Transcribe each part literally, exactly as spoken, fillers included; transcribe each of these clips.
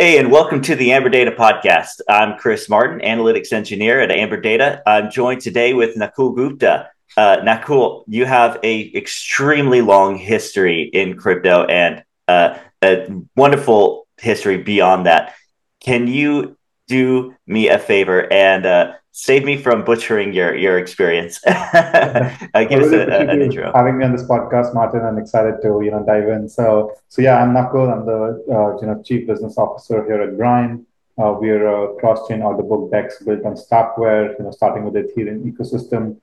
Hey, and welcome to the Amber Data Podcast. I'm Chris Martin, analytics engineer at Amber Data. I'm joined today with Nakul Gupta. Uh, Nakul, you have a extremely long history in crypto and uh, a wonderful history beyond that. Can you do me a favor and uh, save me from butchering your your experience? uh, I give us really a, a, appreciate an you intro. having me on this podcast, Martin. I'm excited to you know dive in. So so yeah, I'm Nakul. I'm the uh, you know chief business officer here at Grind. Uh, we're a cross-chain order book DEX built on Starkware. You know, starting with the Ethereum ecosystem.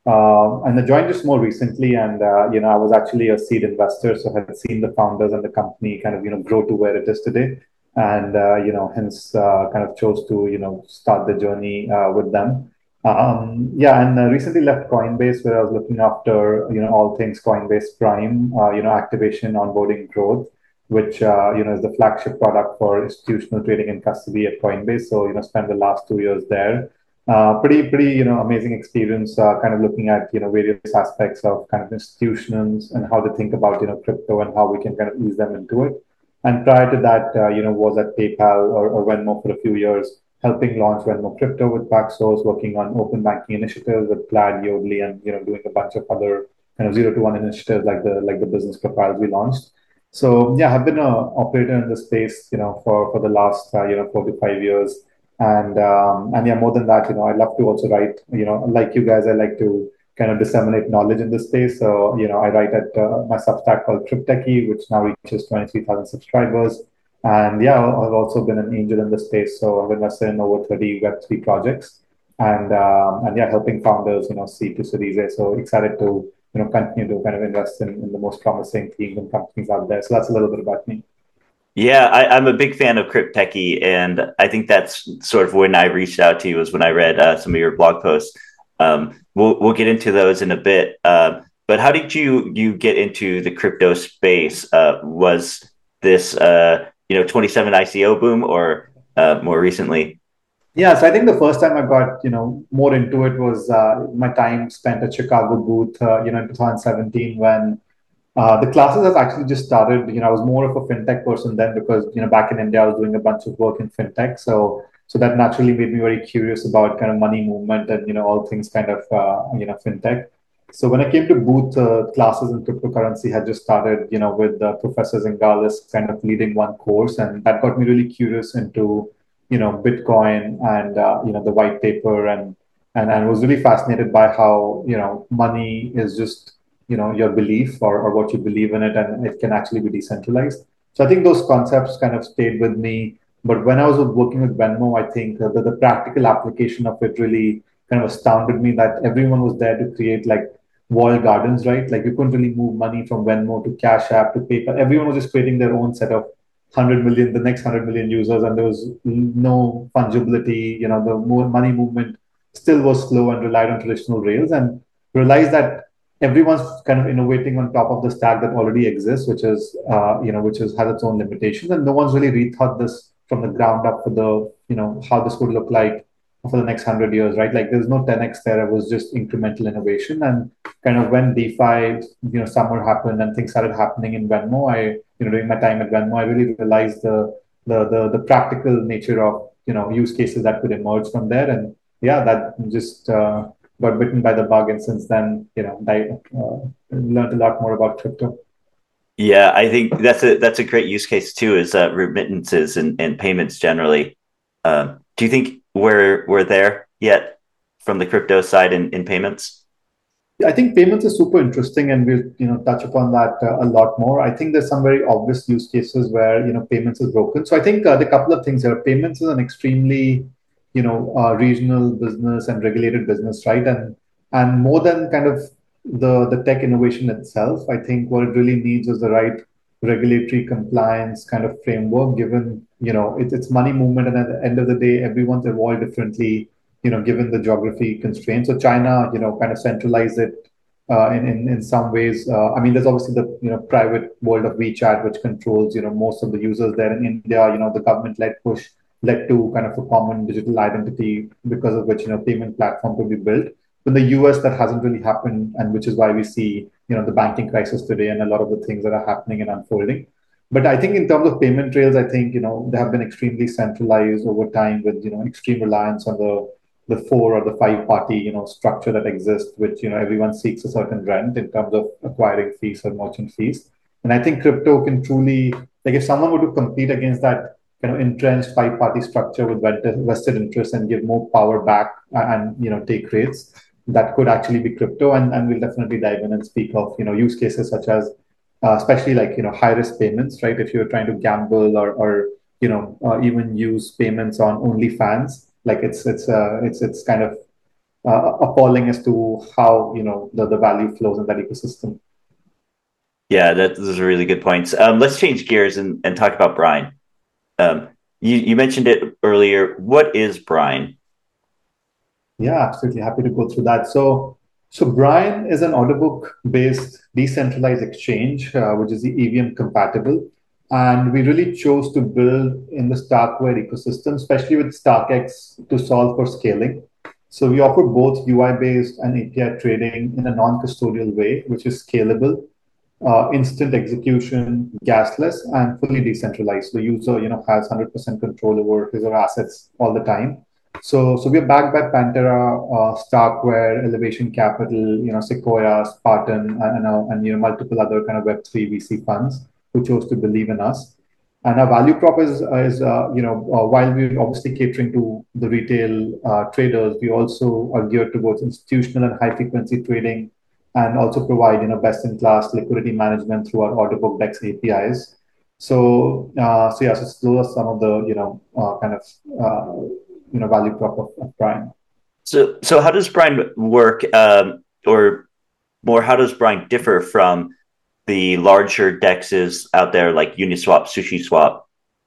Uh, and I joined just more recently, and uh, you know I was actually a seed investor, so I had seen the founders and the company kind of you know grow to where it is today, and uh, you know hence uh, kind of chose to you know start the journey uh, with them. Um, yeah, and uh, recently left Coinbase where I was looking after, you know, all things Coinbase Prime, uh, you know, activation, onboarding, growth, which, uh, you know, is the flagship product for institutional trading and custody at Coinbase. So, you know, spent the last two years there. Uh, pretty, pretty, you know, amazing experience, uh, kind of looking at, you know, various aspects of kind of institutions and how they think about, you know, crypto and how we can kind of ease them into it. And prior to that, uh, you know, was at PayPal or, or Venmo for a few years helping launch Venmo Crypto with Paxos, working on open banking initiatives with Plaid, Yodlee, and you know doing a bunch of other kind of zero to one initiatives like the like the business profiles we launched. So yeah, I've been an operator in this space, you know, for for the last uh, you know four to five years, and um, and yeah, more than that, you know, I love to also write, you know, like you guys, I like to kind of disseminate knowledge in this space. So you know, I write at uh, my Substack called Cryptechy, which now reaches twenty-three thousand subscribers. And yeah, I've also been an angel in the space, so I've invested in over thirty Web three projects, and um, and yeah, helping founders, you know, seed to Series A. So excited to you know continue to kind of invest in, in the most promising teams and companies out there. So that's a little bit about me. Yeah, I, I'm a big fan of Cryptechy, and I think that's sort of when I reached out to you was when I read uh, some of your blog posts. Um, we'll we'll get into those in a bit. Uh, but how did you you get into the crypto space? Uh, was this uh, you know twenty-seven I C O boom or uh, more recently? Yeah, so I think the first time I got you know more into it was uh, my time spent at Chicago booth, uh, you know, in two thousand seventeen when Uh, the classes has actually just started. You know, I was more of a fintech person then because you know back in India I was doing a bunch of work in fintech. So so that naturally made me very curious about kind of money movement and you know all things kind of uh, you know fintech. So when I came to booth, uh, classes in cryptocurrency had just started. You know, with uh, Professor Zingales kind of leading one course, and that got me really curious into you know Bitcoin and uh, you know the white paper and and and was really fascinated by how you know money is just you know your belief or, or what you believe in it and it can actually be decentralized. So I think those concepts kind of stayed with me, but when I was working with Venmo, I think that the, the practical application of it really kind of astounded me that everyone was there to create like walled gardens, right? Like you couldn't really move money from Venmo to Cash App to PayPal. Everyone was just creating their own set of one hundred million, the next one hundred million users, and there was no fungibility. You know, the more money movement still was slow and relied on traditional rails, and realized that everyone's kind of innovating on top of the stack that already exists, which is uh, you know which is has its own limitations, and no one's really rethought this from the ground up for the you know how this would look like for the next hundred years, right? Like there's no ten x there. It was just incremental innovation, and kind of when DeFi, you know, summer happened and things started happening in Venmo, I you know during my time at Venmo, I really realized the the the, the practical nature of you know use cases that could emerge from there, and yeah, that just uh, got bitten by the bug, and since then, you know, I uh, learned a lot more about crypto. Yeah, I think that's a that's a great use case too. Is uh, remittances and, and payments generally. Um, do you think we're we're there yet from the crypto side in, in payments? I think payments is super interesting, and we'll you know touch upon that uh, a lot more. I think there's some very obvious use cases where you know payments is broken. So I think uh, the couple of things here. Payments is an extremely you know uh, regional business and regulated business, right? And and more than kind of the the tech innovation itself, I think what it really needs is the right regulatory compliance kind of framework. Given you know it, it's money movement, and at the end of the day, everyone's evolved differently you know, given the geography constraints. So China, you know, kind of centralized it uh, in, in in some ways. Uh, I mean, there's obviously the you know private world of WeChat, which controls you know most of the users there. In India, you know, the government-led push led to kind of a common digital identity because of which you know payment platform could be built. In the U S, that hasn't really happened, and which is why we see you know the banking crisis today and a lot of the things that are happening and unfolding. But I think in terms of payment rails, I think, you know, they have been extremely centralized over time with, you know, extreme reliance on the the four or the five party, you know, structure that exists, which, you know, everyone seeks a certain rent in terms of acquiring fees or merchant fees. And I think crypto can truly, like if someone were to compete against that kind of entrenched five party structure with vested interests and give more power back and, you know, take rates, that could actually be crypto. And, and we'll definitely dive in and speak of, you know, use cases such as uh, especially like, you know, high risk payments, right? If you're trying to gamble or or you know uh, even use payments on OnlyFans, like it's it's uh, it's it's kind of uh, appalling as to how, you know, the, the value flows in that ecosystem. Yeah, that, those are really good points. Um, let's change gears and, and talk about Brine. Um, you, you mentioned it earlier. What is Brine? Yeah, absolutely happy to go through that. So, so Brine is an order book based decentralized exchange, uh, which is the E V M compatible. And we really chose to build in the Starkware ecosystem, especially with StarkX to solve for scaling. So we offer both U I based and A P I trading in a non-custodial way, which is scalable, uh, instant execution, gasless, and fully decentralized. The user, you know, has one hundred percent control over his or her assets all the time. So, so we're backed by Pantera, uh, Starkware, Elevation Capital, you know, Sequoia, Spartan, and, and, uh, and you know, multiple other kind of Web three V C funds who chose to believe in us. And our value prop is, is uh, you know, uh, while we're obviously catering to the retail uh, traders, we also are geared towards institutional and high frequency trading, and also provide, you know, best in class liquidity management through our order book DEX A P Is. So, uh, so yeah, so those are some of the, you know, uh, kind of uh, you know value prop of, of Brine. So, so how does Brine work, um, or more, how does Brine differ from the larger dexes out there like Uniswap, SushiSwap?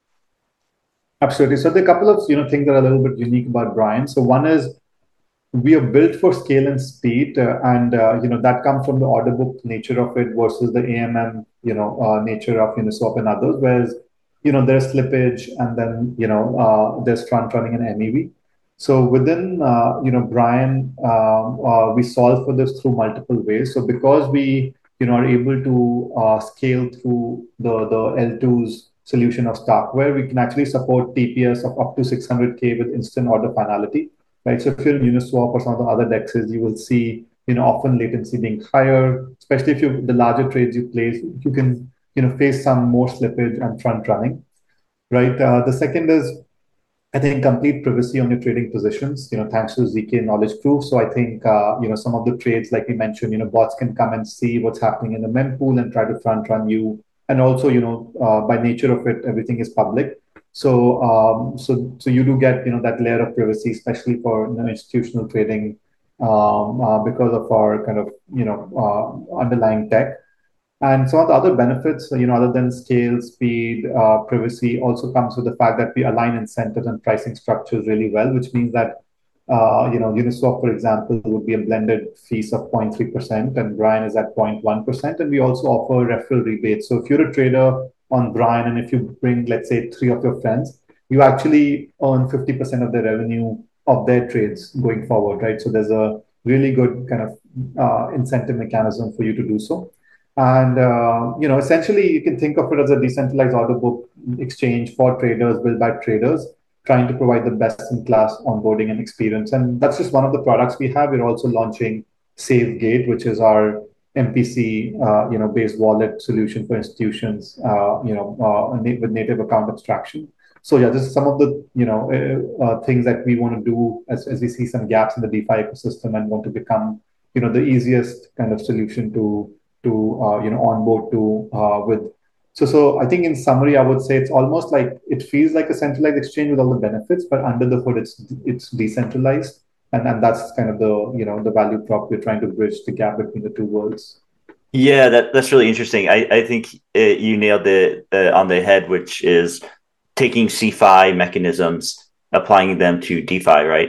Absolutely. So there are a couple of, you know, things that are a little bit unique about Brine. So one is we are built for scale and speed, uh, and uh, you know that comes from the order book nature of it versus the A M M, you know, uh, nature of Uniswap and others. Whereas, you know, there's slippage, and then, you know, uh, there's front running and M E V. So within, uh, you know, Brine, um, uh, we solve for this through multiple ways. So because we, you know, are able to uh, scale through the the L two's solution of Starkware, we can actually support T P S of up to six hundred K with instant order finality, right? So if you're in Uniswap or some of the other dexes, you will see, you know, often latency being higher, especially if you the larger trades you place, you can, you know, face some more slippage and front running, right? Uh, the second is, I think, complete privacy on your trading positions, you know, thanks to Z K knowledge proof. So I think, uh, you know, some of the trades, like we mentioned, you know, bots can come and see what's happening in the mempool and try to front run you. And also, you know, uh, by nature of it, everything is public. So, um, so, so you do get, you know, that layer of privacy, especially for, you know, institutional trading, um, uh, because of our kind of, you know, uh, underlying tech. And some of the other benefits, you know, other than scale, speed, uh, privacy, also comes with the fact that we align incentives and pricing structures really well, which means that, uh, you know, Uniswap, for example, would be a blended fees of zero point three percent, and Brine is at zero point one percent. And we also offer referral rebates. So if you're a trader on Brine, and if you bring, let's say, three of your friends, you actually earn fifty percent of the revenue of their trades going forward, right? So there's a really good kind of uh, incentive mechanism for you to do so. And uh, you know, essentially, you can think of it as a decentralized order book exchange for traders, built by traders, trying to provide the best-in-class onboarding and experience. And that's just one of the products we have. We're also launching SaveGate, which is our M P C, uh, you know, based wallet solution for institutions, uh, you know, uh, with native account abstraction. So yeah, this is some of the, you know, uh, uh, things that we want to do as, as we see some gaps in the DeFi ecosystem and want to become, you know, the easiest kind of solution to to uh, you know onboard to uh, with. So so I think in summary, I would say it's almost like it feels like a centralized exchange with all the benefits, but under the hood, it's it's decentralized, and and that's kind of the, you know, the value prop we're trying to bridge the gap between the two worlds. Yeah, that, that's really interesting. I, I think it, you nailed it uh, on the head, which is taking CeFi mechanisms, applying them to DeFi, right?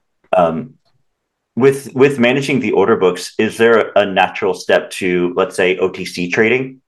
Um, with with managing the order books, is there a natural step to, let's say, O T C trading?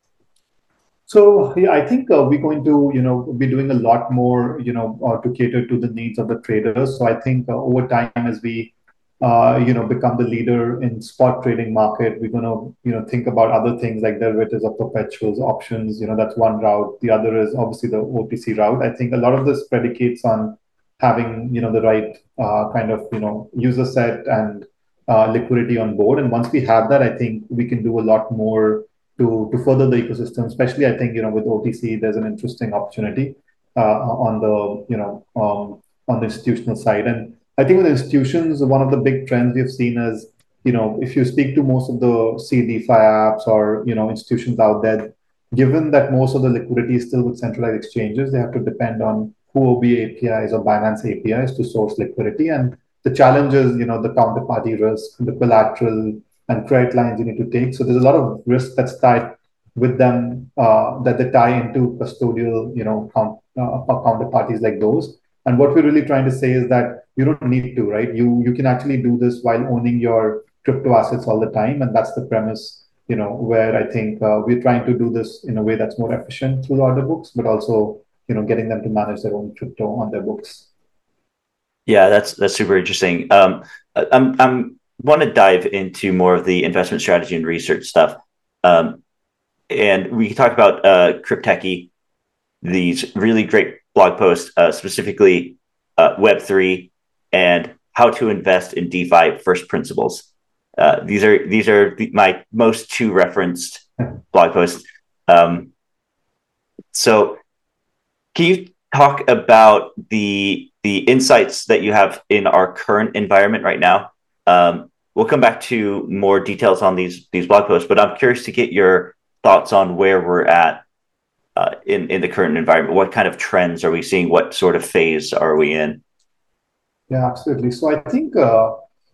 So yeah, I think uh, we're going to, you know, be doing a lot more, you know, uh, to cater to the needs of the traders. So I think uh, over time, as we uh, you know, become the leader in spot trading market. We're going to, you know, think about other things like derivatives or perpetuals, options. You know, that's one route. The other is obviously the O T C route. I think a lot of this predicates on having, you know, the right uh, kind of, you know, user set and uh, liquidity on board. And once we have that, I think we can do a lot more to to further the ecosystem. Especially, I think, you know, with O T C, there's an interesting opportunity uh, on the, you know, um, on the institutional side. And I think with institutions, one of the big trends we've seen is, you know, if you speak to most of the C DeFi apps or, you know, institutions out there, given that most of the liquidity is still with centralized exchanges, they have to depend on Huobi A P Is or Binance A P Is to source liquidity. And the challenge is, you know, the counterparty risk, the collateral and credit lines you need to take. So there's a lot of risk that's tied with them uh, that they tie into custodial, you know, count, uh, counterparties like those. And what we're really trying to say is that you don't need to, right? You you can actually do this while owning your crypto assets all the time, and that's the premise, you know, where I think uh, we're trying to do this in a way that's more efficient through the order books, but also, you know, getting them to manage their own crypto on their books. Yeah, that's that's super interesting. Um, I'm I'm want to dive into more of the investment strategy and research stuff. Um, and we talked about uh, Cryptechy, these really great blog posts, uh, specifically uh, Web three and how to invest in DeFi first principles. Uh, these are these are the, my most two referenced blog posts. Um, so, can you talk about the the insights that you have in our current environment right now? Um, we'll come back to more details on these these blog posts, but I'm curious to get your thoughts on where we're at uh, in in the current environment. What kind of trends are we seeing? What sort of phase are we in? Yeah, absolutely. So I think, uh,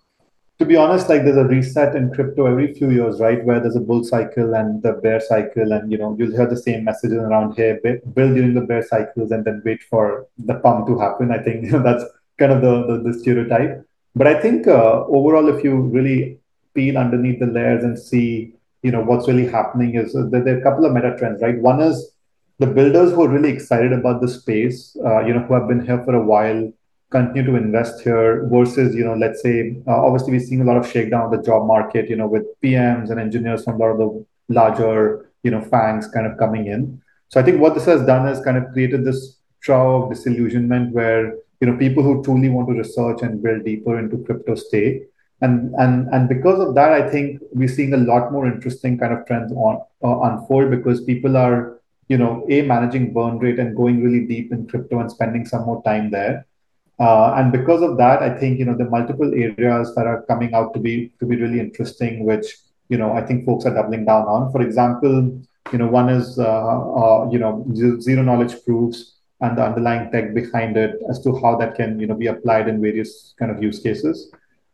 to be honest, like there's a reset in crypto every few years, right? Where there's a bull cycle and the bear cycle, and you know you'll hear the same messages around here: build during the bear cycles and then wait for the pump to happen. I think you know, that's kind of the, the the stereotype. But I think uh, overall, if you really peel underneath the layers and see, you know, what's really happening is that there are a couple of meta trends, right? One is the builders who are really excited about the space, uh, you know, who have been here for a while continue to invest here versus, you know, let's say, uh, obviously we're seeing a lot of shakedown of the job market, you know, with P Ms and engineers from a lot of the larger, you know, fangs kind of coming in. So I think what this has done is kind of created this trough of disillusionment where, you know, people who truly want to research and build deeper into crypto stay. And, and, and because of that, I think we're seeing a lot more interesting kind of trends on uh, unfold because people are, you know, a managing burn rate and going really deep in crypto and spending some more time there. Uh, and because of that, I think you know the multiple areas that are coming out to be to be really interesting, which you know I think folks are doubling down on. For example, you know one is uh, uh, you know zero knowledge proofs and the underlying tech behind it as to how that can you know be applied in various kind of use cases.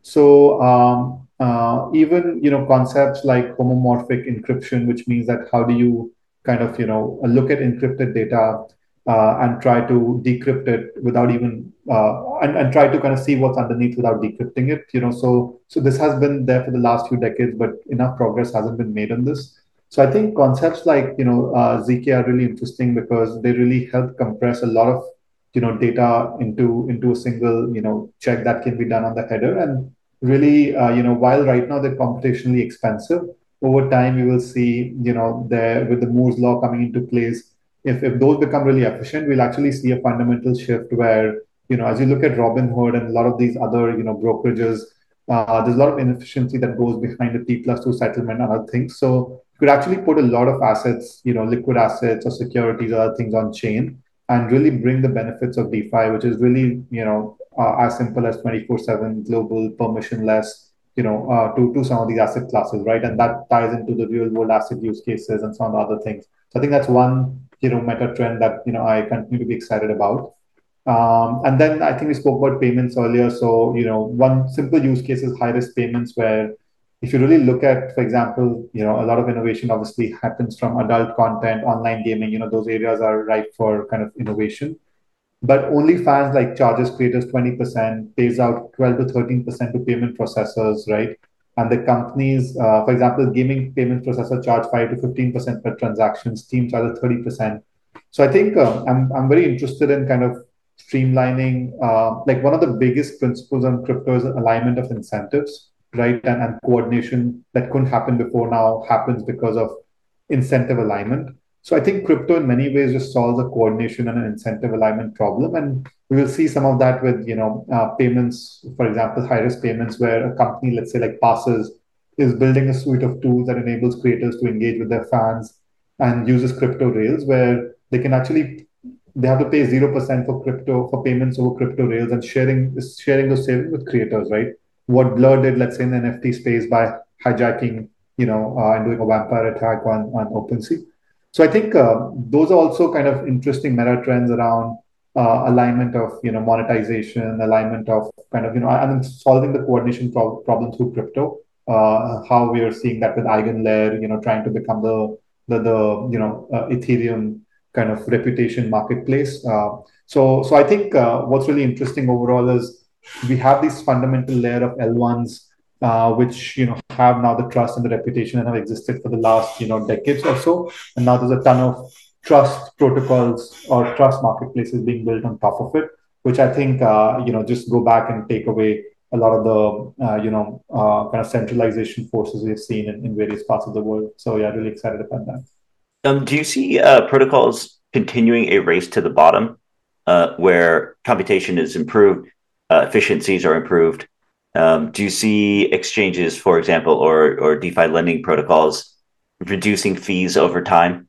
So um, uh, even you know concepts like homomorphic encryption, which means that how do you kind of you know look at encrypted data uh, and try to decrypt it without even uh, and, and try to kind of see what's underneath without decrypting it. You know, so so this has been there for the last few decades, but enough progress hasn't been made on this. So I think concepts like you know uh, Z K are really interesting because they really help compress a lot of you know data into into a single you know check that can be done on the header and really uh, you know while right now they're computationally expensive over time you will see you know there with the Moore's law coming into place if, if those become really efficient, we'll actually see a fundamental shift where, you know, as you look at Robinhood and a lot of these other, you know, brokerages, uh, there's a lot of inefficiency that goes behind the T plus two settlement and other things. So you could actually put a lot of assets, you know, liquid assets or securities, or other things on chain and really bring the benefits of DeFi, which is really, you know, uh, as simple as twenty-four seven global permissionless, you know, uh, to, to some of these asset classes, right? And that ties into the real world asset use cases and some of the other things. So I think that's one you know meta trend that you know I continue to be excited about. Um, and then I think we spoke about payments earlier. So you know one simple use case is high risk payments, where if you really look at, for example, you know a lot of innovation obviously happens from adult content, online gaming. You know those areas are ripe for kind of innovation. But OnlyFans like charges creators twenty percent, pays out twelve to thirteen percent to payment processors, right? And the companies, uh, for example, gaming payment processor charge five to fifteen percent per transaction, Steam charges thirty percent. So I think uh, I'm, I'm very interested in kind of streamlining. Uh, like one of the biggest principles on crypto is alignment of incentives, right? And, and coordination that couldn't happen before now happens because of incentive alignment. So I think crypto in many ways just solves a coordination and an incentive alignment problem. And we will see some of that with, you know, uh, payments, for example, high risk payments, where a company, let's say like Passes, is building a suite of tools that enables creators to engage with their fans and uses crypto rails where they can actually they have to pay zero percent for crypto for payments over crypto rails and sharing sharing those savings with creators, right? What Blur did, let's say in the N F T space by hijacking, you know, uh, and doing a vampire attack on on OpenSea. So I think uh, those are also kind of interesting meta trends around uh, alignment of you know monetization, alignment of kind of you know, I mean solving the coordination pro- problem through crypto. Uh, how we are seeing that with EigenLayer, you know, trying to become the the the you know uh, Ethereum kind of reputation marketplace. Uh, so so I think uh, what's really interesting overall is we have this fundamental layer of L ones uh, which you know have now the trust and the reputation and have existed for the last you know decades or so, and now there's a ton of trust protocols or trust marketplaces being built on top of it, which I think uh, you know just go back and take away a lot of the uh, you know uh, kind of centralization forces we've seen in, in various parts of the world. So yeah, really excited about that. Um, do you see uh, protocols continuing a race to the bottom, uh, where computation is improved, uh, efficiencies are improved? Um, do you see exchanges, for example, or or DeFi lending protocols reducing fees over time?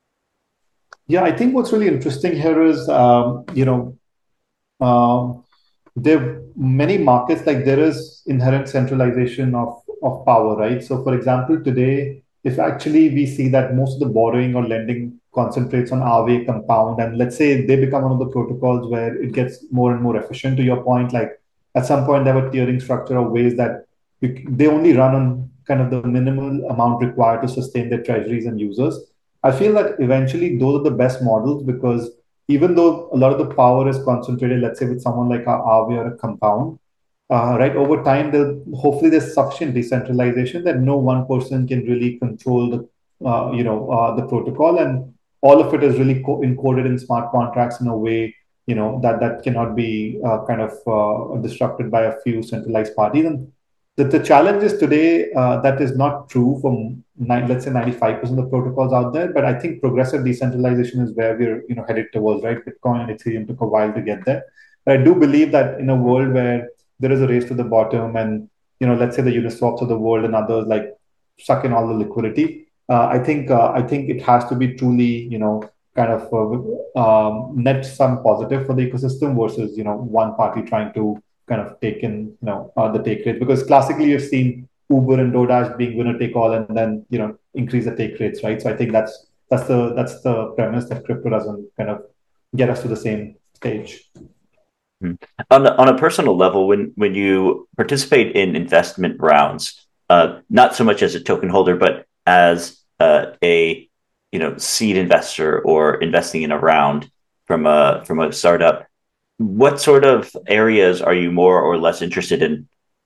Yeah, I think what's really interesting here is um, you know um, there are many markets like there is inherent centralization of of power, right? So for example, today, if actually we see that most of the borrowing or lending concentrates on Aave Compound, and let's say they become one of the protocols where it gets more and more efficient, to your point, like at some point they have a tiering structure of ways that you, they only run on kind of the minimal amount required to sustain their treasuries and users. I feel that eventually those are the best models because even though a lot of the power is concentrated, let's say with someone like a Aave or a Compound, uh, right, over time, there hopefully there's sufficient decentralization that no one person can really control the, uh, you know, uh, the protocol, and all of it is really co- encoded in smart contracts in a way, you know, that that cannot be uh, kind of uh, disrupted by a few centralized parties. And the, the challenge is today uh, that is not true for nine, let's say ninety-five percent of the protocols out there. But I think progressive decentralization is where we're you know headed towards, right? Bitcoin and Ethereum took a while to get there. But I do believe that in a world where there is a race to the bottom, and you know, let's say the Uniswaps of the world and others like suck in all the liquidity. Uh, I think uh, I think it has to be truly you know kind of uh, um, net sum positive for the ecosystem versus you know one party trying to kind of take in you know uh, the take rate, because classically you've seen Uber and DoorDash being winner take all and then you know increase the take rates, right? So I think that's that's the that's the premise that crypto doesn't kind of get us to the same stage. Hmm. On a, on a personal level, when when you participate in investment rounds, uh, not so much as a token holder, but as uh, a you know seed investor or investing in a round from a from a startup, what sort of areas are you more or less interested in?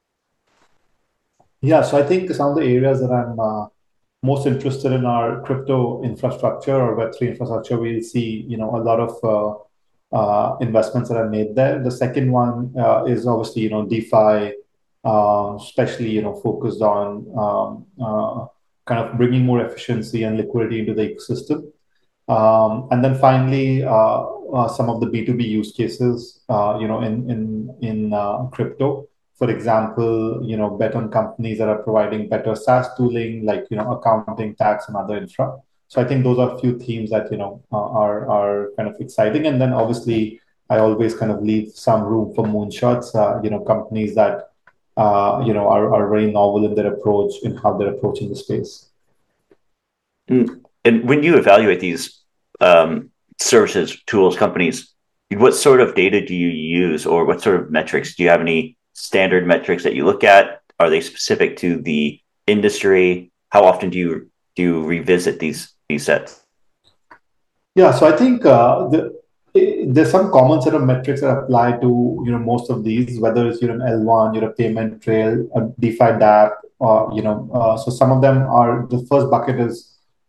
Yeah, so I think some of the areas that I'm uh, most interested in are crypto infrastructure or Web three infrastructure. We'll see, you know, a lot of uh, uh, investments that are made there. The second one uh, is obviously, you know, DeFi, uh, especially, you know, focused on um, uh, kind of bringing more efficiency and liquidity into the ecosystem. Um, and then finally, uh, uh, some of the B two B use cases, uh, you know, in in in uh, crypto. For example, you know, bet on companies that are providing better SaaS tooling, like you know, accounting, tax, and other infra. So I think those are a few themes that you know uh, are are kind of exciting. And then obviously, I always kind of leave some room for moonshots. Uh, you know, companies that uh, you know are are very novel in their approach in how they're approaching the space. Mm. And when you evaluate these um, services, tools, companies, what sort of data do you use, or what sort of metrics? Do you have any standard metrics that you look at? Are they specific to the industry? How often do you do you revisit these these sets? Yeah, so I think uh, the, eh, there's some common set of metrics that apply to you know most of these, whether it's you're an L one, you're a payment trail, a DeFi dApp, or you know. Uh, so some of them are the first bucket is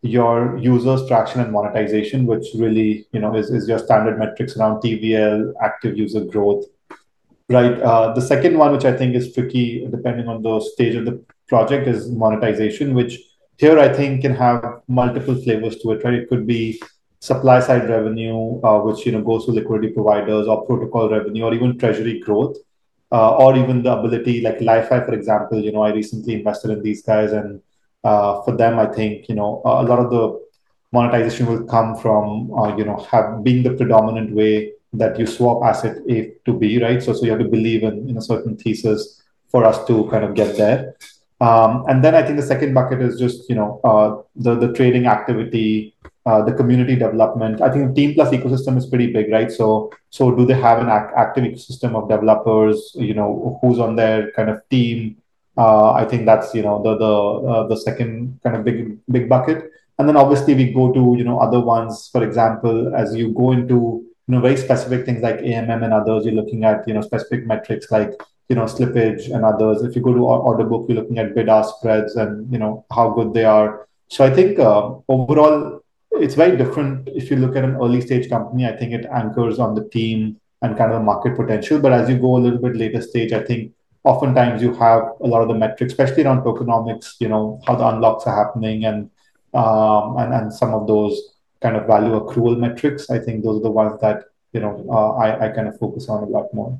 your users, traction, and monetization, which really, you know, is, is your standard metrics around T V L, active user growth, right? Uh, the second one, which I think is tricky, depending on the stage of the project, is monetization, which here I think can have multiple flavors to it, right? It could be supply side revenue, uh, which you know goes to liquidity providers, or protocol revenue, or even treasury growth, uh, or even the ability, like LiFi, for example. You know, I recently invested in these guys, and uh, for them, I think you know a lot of the monetization will come from uh, you know have being the predominant way that you swap asset A to B, right? So, so you have to believe in, in a certain thesis for us to kind of get there. Um, and then I think the second bucket is just, you know, uh, the, the trading activity, uh, the community development. I think Team Plus ecosystem is pretty big, right? So, so do they have an act- active ecosystem of developers, you know, who's on their kind of team? Uh, I think that's, you know, the, the, uh, the second kind of big, big bucket. And then obviously we go to, you know, other ones, for example, as you go into, you know, very specific things like A M M and others, you're looking at, you know, specific metrics like, you know, slippage and others. If you go to order book, you're looking at bid-ask spreads and, you know, how good they are. So I think uh, overall, it's very different. If you look at an early stage company, I think it anchors on the team and kind of the market potential. But as you go a little bit later stage, I think oftentimes you have a lot of the metrics, especially around tokenomics, you know, how the unlocks are happening and um, and, and some of those kind of value accrual metrics. I think those are the ones that, you know, uh, I, I kind of focus on a lot more.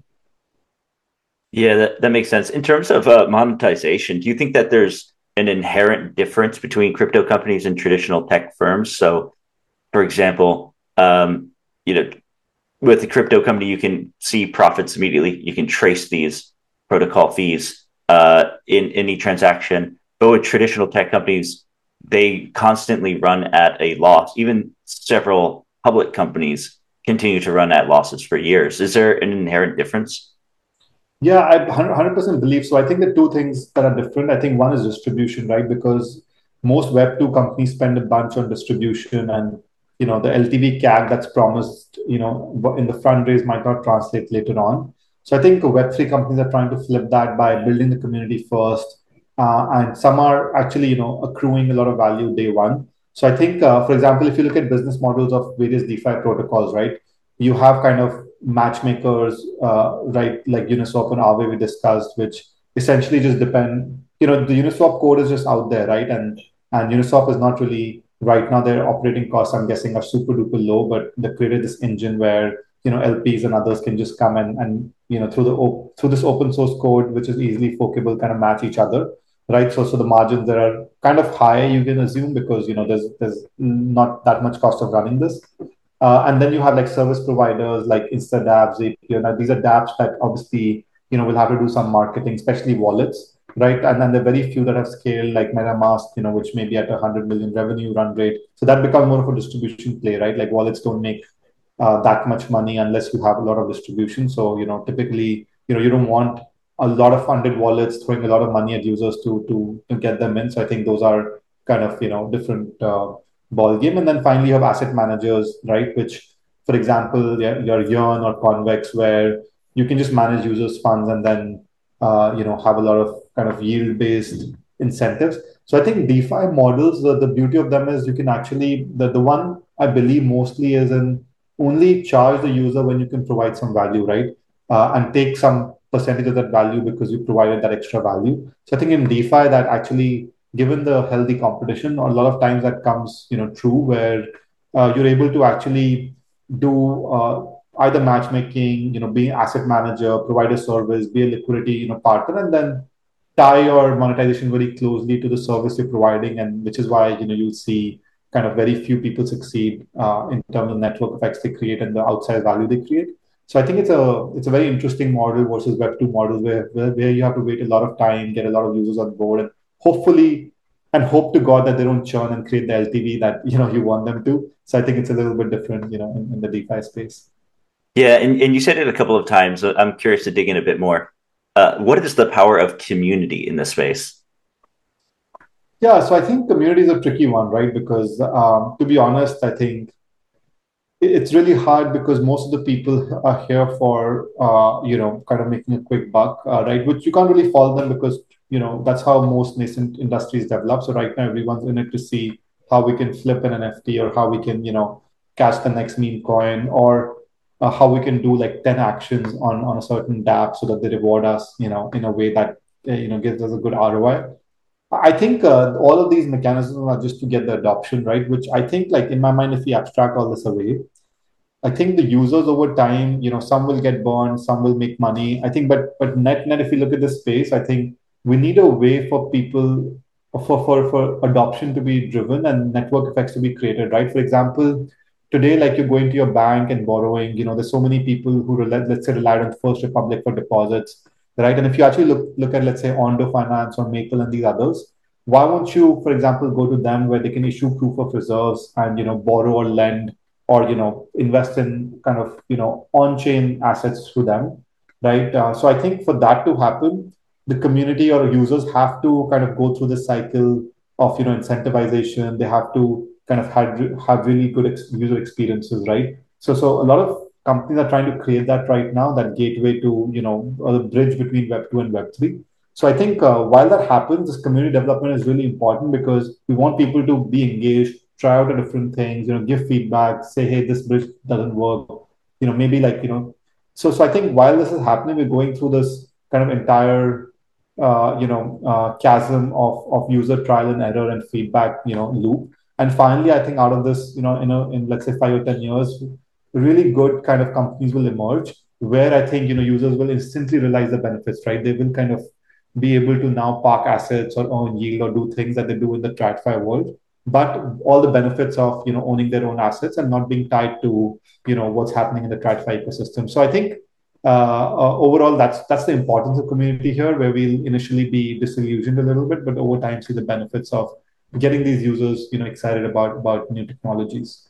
Yeah, that, that makes sense. In terms of uh, monetization, do you think that there's an inherent difference between crypto companies and traditional tech firms? So, for example, um, you know, with a crypto company, you can see profits immediately. You can trace these protocol fees uh, in any transaction. But with traditional tech companies, they constantly run at a loss. Even several public companies continue to run at losses for years. Is there an inherent difference? Yeah, I one hundred percent believe so. I think the two things that are different, I think one is distribution, right? Because most Web two companies spend a bunch on distribution and, you know, the L T V C A C that's promised, you know, in the fundraise might not translate later on. So I think Web three companies are trying to flip that by building the community first. Uh, and some are actually, you know, accruing a lot of value day one. So I think, uh, for example, if you look at business models of various DeFi protocols, right? You have kind of matchmakers, uh, right, like Uniswap and Aave we discussed, which essentially just depend, you know, the Uniswap code is just out there, right? And and Uniswap is not really, right now, their operating costs, I'm guessing, are super duper low, but they created this engine where, you know, L Ps and others can just come and, and you know, through the op- through this open source code, which is easily forkable, kind of match each other, right? So so the margins there are kind of high, you can assume, because, you know, there's there's not that much cost of running this. Uh, and then you have like service providers like InstaDApps, Zapier. Now, these are dApps that obviously, you know, will have to do some marketing, especially wallets, right? And then there are very few that have scaled, like MetaMask, you know, which may be at a one hundred million revenue run rate. So that becomes more of a distribution play, right? Like wallets don't make uh, that much money unless you have a lot of distribution. So, you know, typically, you know, you don't want a lot of funded wallets throwing a lot of money at users to to, to get them in. So I think those are kind of, you know, different uh, ball game. And then finally, you have asset managers, right? Which, for example, your, your Yearn or Convex, where you can just manage users' funds and then, uh, you know, have a lot of kind of yield-based incentives. So I think DeFi models, the, the beauty of them is you can actually, the, the one I believe mostly is in only charge the user when you can provide some value, right? Uh, and take some percentage of that value because you provided that extra value. So I think in DeFi that actually, given the healthy competition, a lot of times that comes, you know, true where uh, you're able to actually do uh, either matchmaking, you know, be an asset manager, provide a service, be a liquidity, you know, partner, and then tie your monetization very closely to the service you're providing, and which is why, you know, you see kind of very few people succeed uh, in terms of network effects they create and the outside value they create. So I think it's a it's a very interesting model versus Web two models where, where where you have to wait a lot of time, get a lot of users on board, and hopefully and hope to God that they don't churn and create the L T V that you know you want them to. So I think it's a little bit different, you know, in, in the DeFi space. Yeah, and, and you said it a couple of times. So I'm curious to dig in a bit more. Uh, what is the power of community in this space? Yeah, so I think community is a tricky one, right? Because um, to be honest, I think it's really hard because most of the people are here for uh, you know kind of making a quick buck, uh, right? Which you can't really fault them because you know that's how most nascent industries develop. So right now everyone's in it to see how we can flip an N F T, or how we can, you know, catch the next meme coin, or uh, how we can do like ten actions on, on a certain dApp so that they reward us, you know, in a way that, uh, you know, gives us a good R O I. I think uh, all of these mechanisms are just to get the adoption, right? Which I think, like in my mind, if we abstract all this away, I think the users over time, you know, some will get burned, some will make money. I think, but but net net, if you look at the space, I think we need a way for people for for for adoption to be driven and network effects to be created, right? For example, today, like you're going to your bank and borrowing, you know, there's so many people who rely, let's say relied on First Republic for deposits, right? And if you actually look look at, let's say, Ondo Finance or Maple and these others, why won't you, for example, go to them where they can issue proof of reserves and, you know, borrow or lend, or, you know, invest in kind of, you know, on-chain assets through them, right? Uh, so I think for that to happen, the community or users have to kind of go through the cycle of, you know, incentivization. They have to kind of have, have really good ex- user experiences, right? So so a lot of companies are trying to create that right now, that gateway to, you know, a bridge between Web two and Web three. So I think uh, while that happens, this community development is really important because we want people to be engaged, try out different things, you know, give feedback, say, hey, this bridge doesn't work, you know, maybe like, you know, so so I think while this is happening, we're going through this kind of entire, uh, you know, uh, chasm of of user trial and error and feedback, you know, loop. And finally, I think out of this, you know, in a, in let's say five or ten years, really good kind of companies will emerge where I think, you know, users will instantly realize the benefits, right? They will kind of be able to now park assets or own yield or do things that they do in the TradFi world, but all the benefits of, you know, owning their own assets and not being tied to, you know, what's happening in the TradFi ecosystem. So I think uh, uh, overall that's that's the importance of community here, where we'll initially be disillusioned a little bit, but over time see the benefits of getting these users, you know, excited about about new technologies.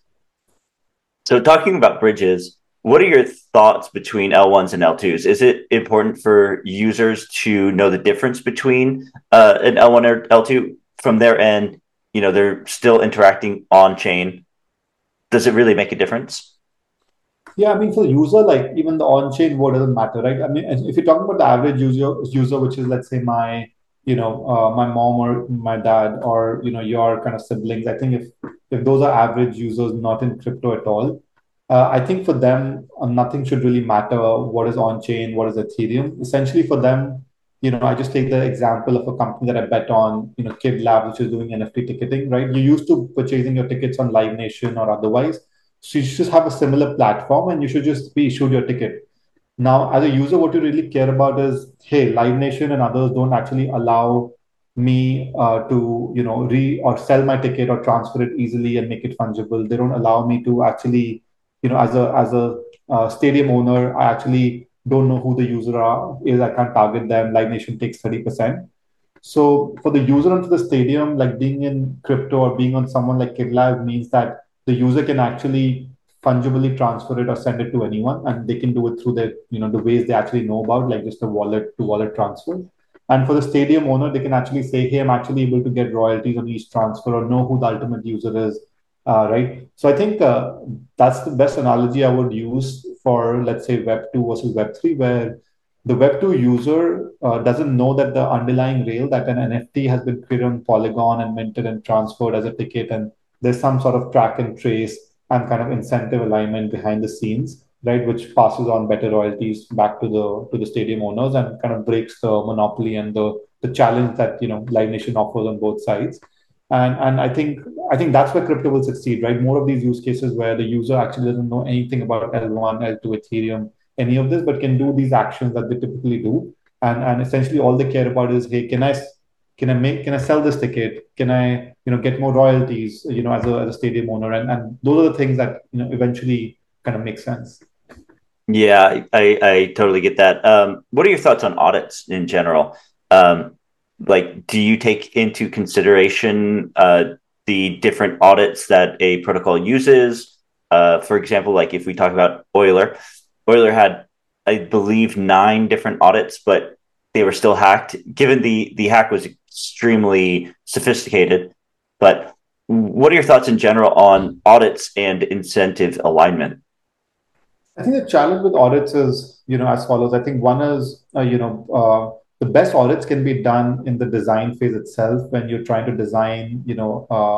So, talking about bridges, what are your thoughts between L ones and L twos? Is it important for users to know the difference between uh, an L one or L two from their end? You know, they're still interacting on chain. Does it really make a difference? Yeah, I mean, for the user, like even the on-chain word doesn't matter, right? I mean, if you're talking about the average user, user, which is, let's say, my, you know, uh, my mom or my dad, or, you know, your kind of siblings, I think if if those are average users not in crypto at all, uh, I think for them, uh, nothing should really matter. What is on-chain? What is Ethereum? Essentially, for them, you know, I just take the example of a company that I bet on, you know, Kid Lab, which is doing N F T ticketing, right? You used to purchasing your tickets on Live Nation or otherwise, so you should just have a similar platform and you should just be issued your ticket. Now, as a user, what you really care about is, hey, Live Nation and others don't actually allow me uh, to, you know, re or sell my ticket or transfer it easily and make it fungible. They don't allow me to actually, you know, as a as a uh, stadium owner, I actually don't know who the user are, is. I can't target them. Live Nation takes thirty percent. So for the user onto the stadium, like being in crypto or being on someone like KidLive means that the user can actually fungibly transfer it or send it to anyone, and they can do it through the, you know, the ways they actually know about, like just a wallet to wallet transfer. And for the stadium owner, they can actually say, hey, I'm actually able to get royalties on each transfer or know who the ultimate user is, uh, right? So I think uh, that's the best analogy I would use for, let's say, Web two versus Web three, where the Web two user uh, doesn't know that the underlying rail, that an N F T has been created on Polygon and minted and transferred as a ticket, and there's some sort of track and trace and kind of incentive alignment behind the scenes, right, which passes on better royalties back to the to the stadium owners and kind of breaks the monopoly and the the challenge that, you know, Live Nation offers on both sides. And and I think I think that's where crypto will succeed, right? More of these use cases where the user actually doesn't know anything about L one, L two, Ethereum, any of this, but can do these actions that they typically do. And and essentially all they care about is, hey, can I can I make can I sell this ticket? Can I, you know, get more royalties, you know, as a as a stadium owner? And and those are the things that, you know, eventually kind of make sense. Yeah, I, I totally get that. Um, what are your thoughts on audits in general? Um, like, do you take into consideration uh, the different audits that a protocol uses? Uh, for example, like if we talk about Euler, Euler had, I believe, nine different audits, but they were still hacked. Given the the hack was extremely sophisticated, but what are your thoughts in general on audits and incentive alignment? I think the challenge with audits is, you know, as follows. I think one is, uh, you know, uh, the best audits can be done in the design phase itself when you're trying to design, you know, uh,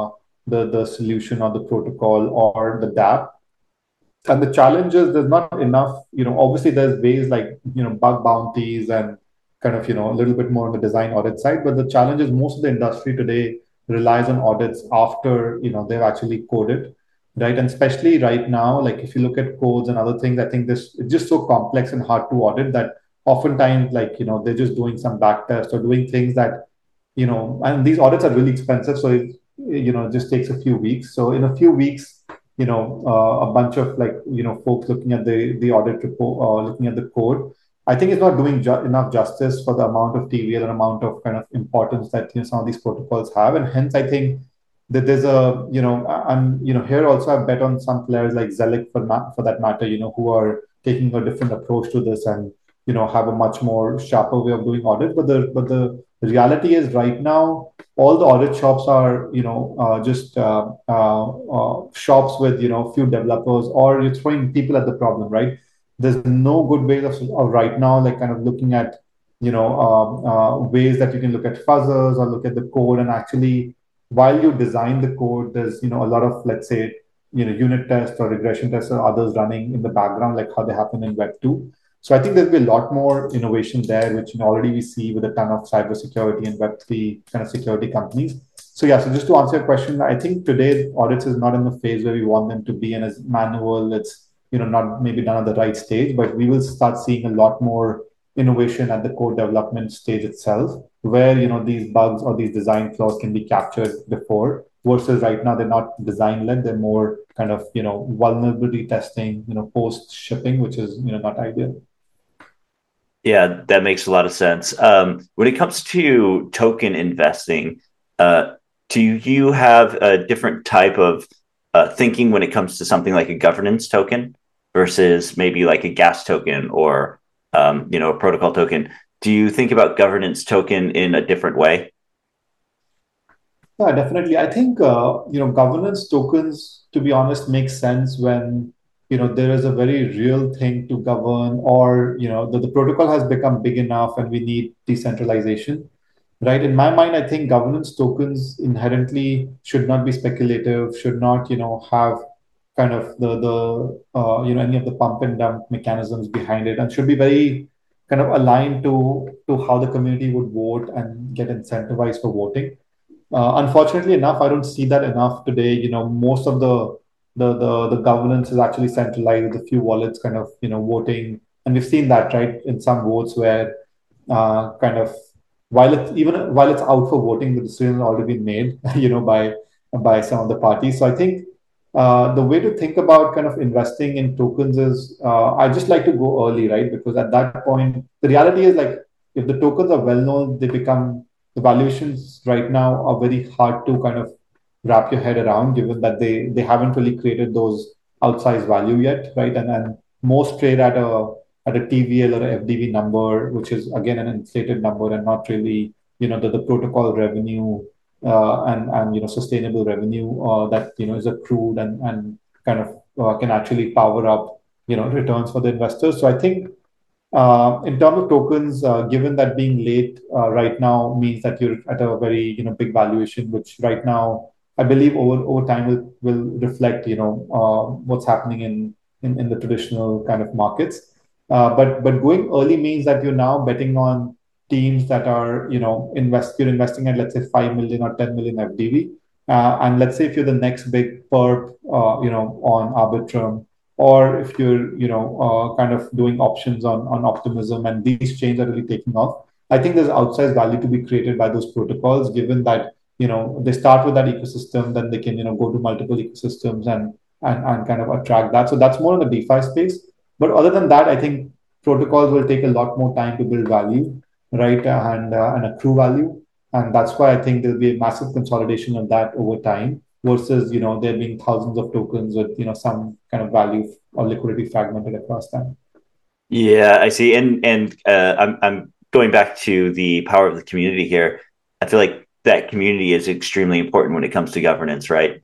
the the solution or the protocol or the dApp. And the challenge is there's not enough, you know, obviously there's ways like, you know, bug bounties and kind of, you know, a little bit more on the design audit side. But the challenge is most of the industry today relies on audits after, you know, they've actually coded, right? And especially right now, like if you look at codes and other things, I think this it's just so complex and hard to audit that oftentimes, like, you know, they're just doing some back tests or doing things that, you know, and these audits are really expensive. So, it, you know, it just takes a few weeks. So in a few weeks, you know, uh, a bunch of like, you know, folks looking at the, the audit report, uh, looking at the code, I think it's not doing ju- enough justice for the amount of T V L and amount of kind of importance that, you know, some of these protocols have. And hence, I think that there's a, you know, and, you know, here also I bet on some players like Zelic for, ma- for that matter, you know, who are taking a different approach to this and, you know, have a much more sharper way of doing audit. But the, but the reality is right now, all the audit shops are, you know, uh, just uh, uh, uh, shops with, you know, few developers, or you're throwing people at the problem, right? There's no good ways of, of right now, like kind of looking at, you know, um, uh, ways that you can look at fuzzers or look at the code and actually, while you design the code, there's, you know, a lot of, let's say, you know, unit tests or regression tests or others running in the background, like how they happen in Web two. So I think there'll be a lot more innovation there, which, you know, already we see with a ton of cybersecurity and Web three kind of security companies. So yeah, so just to answer your question, I think today audits is not in the phase where we want them to be, and as manual, it's, you know, not maybe done at the right stage, but we will start seeing a lot more innovation at the code development stage itself, where, you know, these bugs or these design flaws can be captured before, versus right now they're not design led, they're more kind of, you know, vulnerability testing, you know, post shipping, which is, you know, not ideal. Yeah, that makes a lot of sense. Um, when it comes to token investing, uh, do you have a different type of uh, thinking when it comes to something like a governance token versus maybe like a gas token or um, you know, a protocol token? Do you think about governance token in a different way? Yeah, definitely. I think uh, you know, governance tokens, to be honest, make sense when, you know, there is a very real thing to govern, or, you know, the, the protocol has become big enough and we need decentralization, right? In my mind, I think governance tokens inherently should not be speculative, should not, you know, have kind of the the uh, you know, any of the pump and dump mechanisms behind it, and should be very kind of aligned to to how the community would vote and get incentivized for voting. Uh, unfortunately enough, I don't see that enough today. You know, most of the the the, the governance is actually centralized with a few wallets kind of, you know, voting, and we've seen that, right, in some votes where uh, kind of, while it's even while it's out for voting, the decision has already been made, you know, by by some of the parties. So I think uh, the way to think about kind of investing in tokens is, uh, I just like to go early, right? Because at that point, the reality is like, if the tokens are well known, they become, the valuations right now are very hard to kind of wrap your head around, given that they they haven't really created those outsized value yet, right? And then most trade at a at a T V L or a F D V number, which is again an inflated number and not really, you know, the, the protocol revenue uh, and and you know, sustainable revenue uh, that, you know, is accrued and and kind of uh, can actually power up, you know, returns for the investors. So I think uh, in terms of tokens, uh, given that being late uh, right now means that you're at a very, you know, big valuation, which right now I believe over over time will will reflect, you know, uh, what's happening in, in in the traditional kind of markets. Uh, but but going early means that you're now betting on teams that are, you know, invest you're investing at, let's say, five million or ten million F D V, uh, and let's say if you're the next big perp, uh, you know, on Arbitrum, or if you're, you know, uh, kind of doing options on on optimism, and these chains are really taking off, I think there's outsized value to be created by those protocols, given that, you know, they start with that ecosystem, then they can, you know, go to multiple ecosystems and and, and kind of attract that. So that's more in the DeFi space. But other than that, I think protocols will take a lot more time to build value, right, and uh, and accrue value, and that's why I think there'll be a massive consolidation of that over time, versus, you know, there being thousands of tokens with, you know, some kind of value or liquidity fragmented across them. Yeah, I see. And and uh, I'm I'm going back to the power of the community here. I feel like that community is extremely important when it comes to governance, right?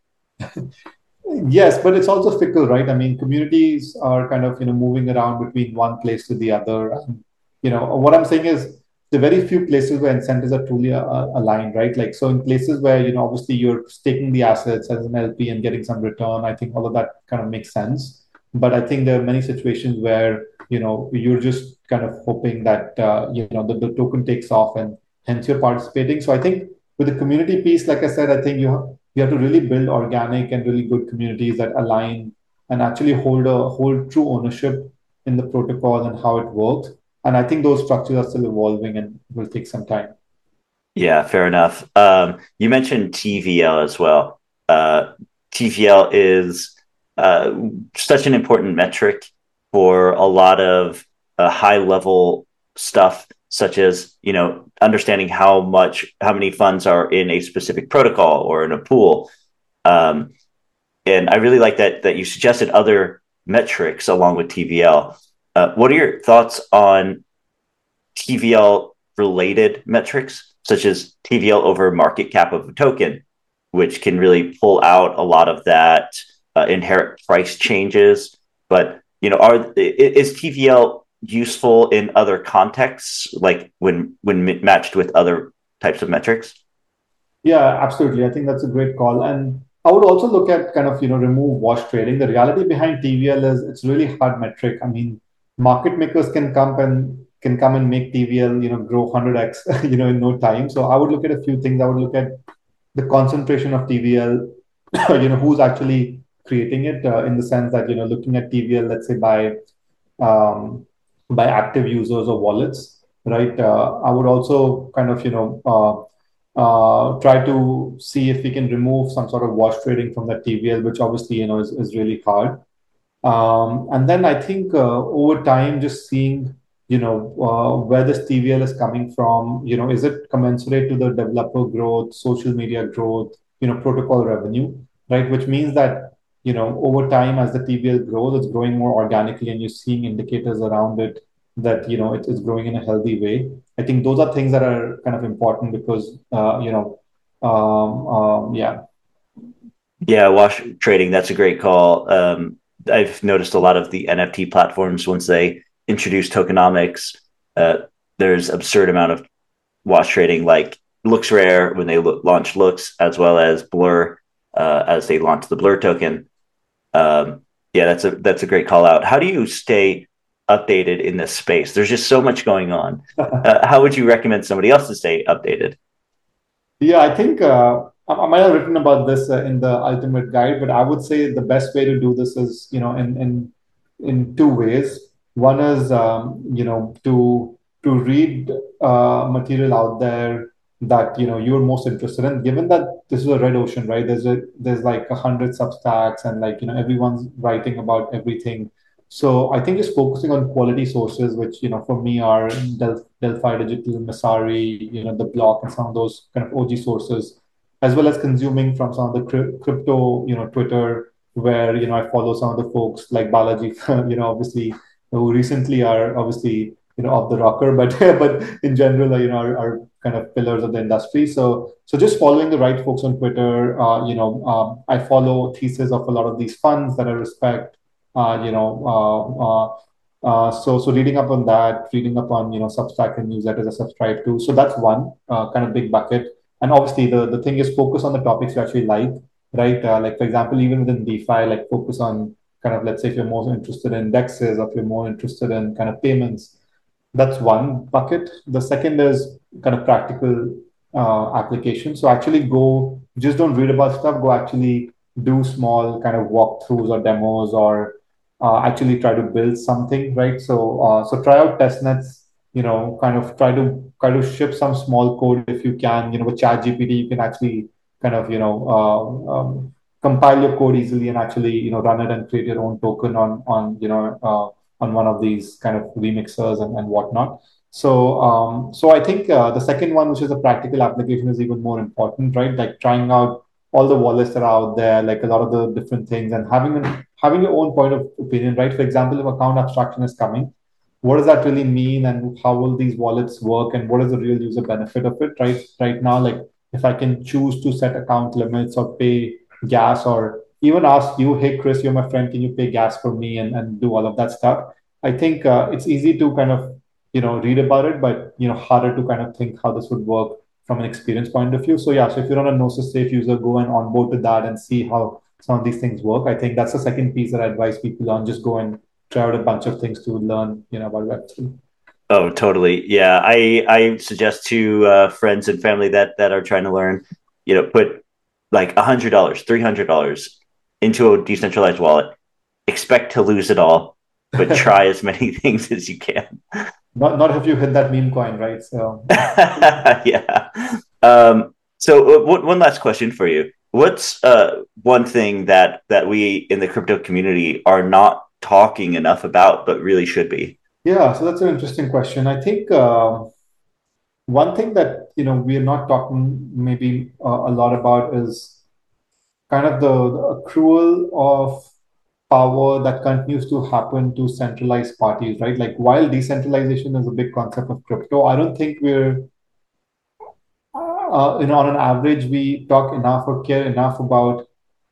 Yes, but it's also fickle, right? I mean, communities are kind of, you know, moving around between one place to the other. And, you know, what I'm saying is the very few places where incentives are truly uh, aligned, right? Like, so in places where, you know, obviously you're staking the assets as an L P and getting some return, I think all of that kind of makes sense. But I think there are many situations where, you know, you're just kind of hoping that, uh, you know, the, the token takes off and hence you're participating. So I think with the community piece, like I said, I think you, you have to really build organic and really good communities that align and actually hold a hold true ownership in the protocol and how it works. And I think those structures are still evolving and will take some time. Yeah, fair enough. Um, you mentioned T V L as well. Uh, T V L is uh, such an important metric for a lot of uh, high level stuff, such as, you know, understanding how much, how many funds are in a specific protocol or in a pool. Um, and I really like that that you suggested other metrics along with T V L. Uh, what are your thoughts on T V L related metrics, such as T V L over market cap of a token, which can really pull out a lot of that uh, inherent price changes? But, you know, are is T V L useful in other contexts, like when when matched with other types of metrics? Yeah, absolutely. I think that's a great call. And I would also look at kind of, you know, remove wash trading. The reality behind T V L is it's really hard metric. I mean, market makers can come and can come and make T V L, you know, grow one hundred x, you know, in no time. So I would look at a few things. I would look at the concentration of T V L, you know, who's actually creating it uh, in the sense that, you know, looking at T V L, let's say by um, by active users or wallets, right? Uh, I would also kind of, you know, uh, uh, try to see if we can remove some sort of wash trading from the T V L, which obviously, you know, is, is really hard. Um, and then I think uh, over time, just seeing, you know, uh, where this T V L is coming from, you know, is it commensurate to the developer growth, social media growth, you know, protocol revenue, right? Which means that, you know, over time, as the T V L grows, it's growing more organically and you're seeing indicators around it that, you know, it is growing in a healthy way. I think those are things that are kind of important because, uh, you know, um, um, yeah. Yeah, wash trading, that's a great call. Um, I've noticed a lot of the N F T platforms, once they introduce tokenomics, uh, there's absurd amount of wash trading, like LooksRare when they lo- launched Looks, as well as Blur uh, as they launched the Blur token. Um, yeah, that's a that's a great call out. How do you stay updated in this space? There's just so much going on. Uh, how would you recommend somebody else to stay updated? Yeah, I think uh, I I might have written about this uh, in the ultimate guide, but I would say the best way to do this is, you know, in in in two ways. One is, um, you know, to to read uh, material out there that you know you're most interested in. Given that this is a red ocean, right? There's a there's like a hundred substacks, and like you know everyone's writing about everything. So I think just focusing on quality sources, which you know for me are Del- Delphi Digital, Messari, you know the Block, and some of those kind of O G sources, as well as consuming from some of the cryp- crypto, you know Twitter, where you know I follow some of the folks like Balaji, you know obviously who recently are obviously you know off the rocker, but but in general, you know are, are kind of pillars of the industry. So so just following the right folks on Twitter, uh, you know um, I follow thesis of a lot of these funds that I respect uh, you know, uh, uh, uh, so so reading up on that, reading up on you know Substack and newsletters I subscribe to. So that's one uh, kind of big bucket. And obviously the the thing is focus on the topics you actually like, right? Uh, like for example, even within DeFi, like focus on kind of let's say if you're more interested in indexes, or if you're more interested in kind of payments, that's one bucket. The second is kind of practical uh, application. So actually go, just don't read about stuff, go actually do small kind of walkthroughs or demos or uh, actually try to build something, right? So uh, so try out test nets, you know, kind of try to kind of ship some small code if you can, you know, with ChatGPT, you can actually kind of, you know, uh, um, compile your code easily and actually, you know, run it and create your own token on, on, you know, uh, on one of these kind of remixers and, and whatnot. So, um, so I think uh, the second one, which is a practical application, is even more important, right? Like trying out all the wallets that are out there, like a lot of the different things, and having an, having your own point of opinion, right? For example, if account abstraction is coming, what does that really mean, and how will these wallets work, and what is the real user benefit of it, right? Right now, like if I can choose to set account limits or pay gas, or even ask you, hey Chris, you're my friend, can you pay gas for me, and, and do all of that stuff. I think uh, it's easy to kind of you know, read about it, but, you know, harder to kind of think how this would work from an experience point of view. So yeah, so if you're on a Gnosis Safe user, go and onboard to that and see how some of these things work. I think that's the second piece that I advise people on. Just go and try out a bunch of things to learn, you know, about Web three. Oh, totally. Yeah, I I suggest to uh, friends and family that that are trying to learn, you know, put like a hundred dollars, three hundred dollars into a decentralized wallet. Expect to lose it all, but try as many things as you can. Not not if you hit that meme coin, right? So Yeah. Um, so, uh, one one last question for you. What's uh, one thing that that we in the crypto community are not talking enough about, but really should be? yeah, so that's an interesting question. I think um, one thing that you know we're not talking maybe uh, a lot about is kind of the, the accrual of power that continues to happen to centralized parties, right? Like while decentralization is a big concept of crypto, I don't think we're uh, you know on an average we talk enough or care enough about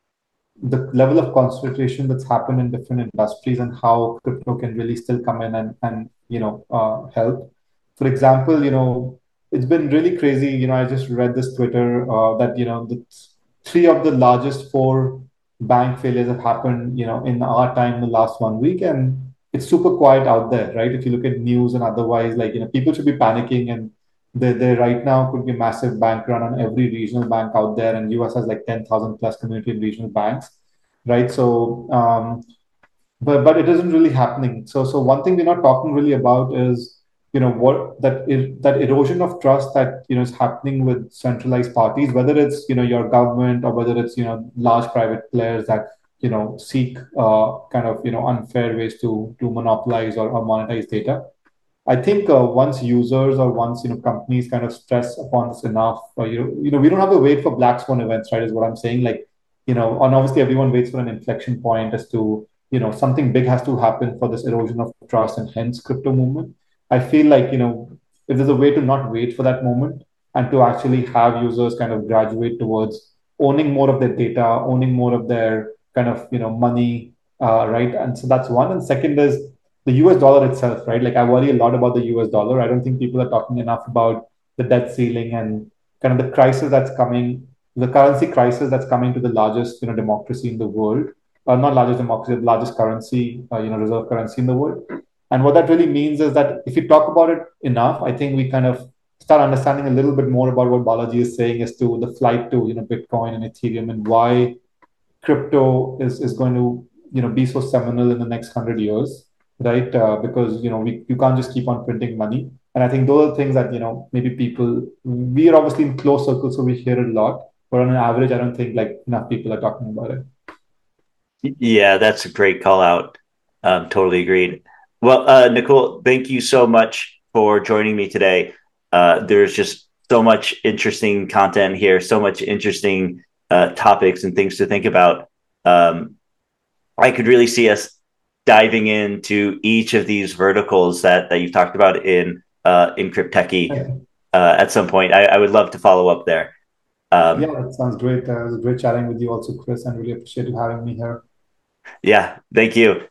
the level of concentration that's happened in different industries and how crypto can really still come in and, and you know uh, help. For example, you know it's been really crazy. You know, I just read this Twitter uh, that you know the three of the largest four bank failures have happened. You know, in our time in the last one week, and it's super quiet out there, right? If you look at news and otherwise, like you know, people should be panicking and. There, there right now could be a massive bank run on every regional bank out there, and U S has like ten thousand plus community and regional banks, right? So, um, but but it isn't really happening. So so one thing we're not talking really about is you know what that is that erosion of trust that you know is happening with centralized parties, whether it's you know your government or whether it's you know large private players that you know seek uh, kind of you know unfair ways to to monopolize or, or monetize data. I think uh, once users or once you know companies kind of stress upon us enough, uh, you know, you know, we don't have to wait for black swan events, right? Is what I'm saying. Like, you know, and obviously everyone waits for an inflection point as to you know something big has to happen for this erosion of trust and hence crypto movement. I feel like you know if there's a way to not wait for that moment and to actually have users kind of graduate towards owning more of their data, owning more of their kind of you know money, uh, right? And so that's one. And second is the U S dollar itself, right? Like I worry a lot about the U S dollar. I don't think people are talking enough about the debt ceiling and kind of the crisis that's coming, the currency crisis that's coming to the largest, you know, democracy in the world. Uh, not largest democracy, the largest currency, uh, you know, reserve currency in the world. And what that really means is that if we talk about it enough, I think we kind of start understanding a little bit more about what Balaji is saying as to the flight to, you know, Bitcoin and Ethereum and why crypto is, is going to you know be so seminal in the next hundred years, right? Uh, because you know we you can't just keep on printing money, and I think those are things that you know maybe people we are obviously in close circles, so we hear it a lot, but on an average, I don't think like enough people are talking about it. Yeah, that's a great call out. Um, totally agreed. Well, uh, Nicole, thank you so much for joining me today. Uh, there's just so much interesting content here, so much interesting uh, topics and things to think about. Um, I could really see us diving into each of these verticals that that you've talked about in uh, in Cryptechy uh, at some point. I, I would love to follow up there. Yeah, Um, that sounds great. Uh, it was great chatting with you also, Chris, and really appreciate you having me here. yeah, thank you.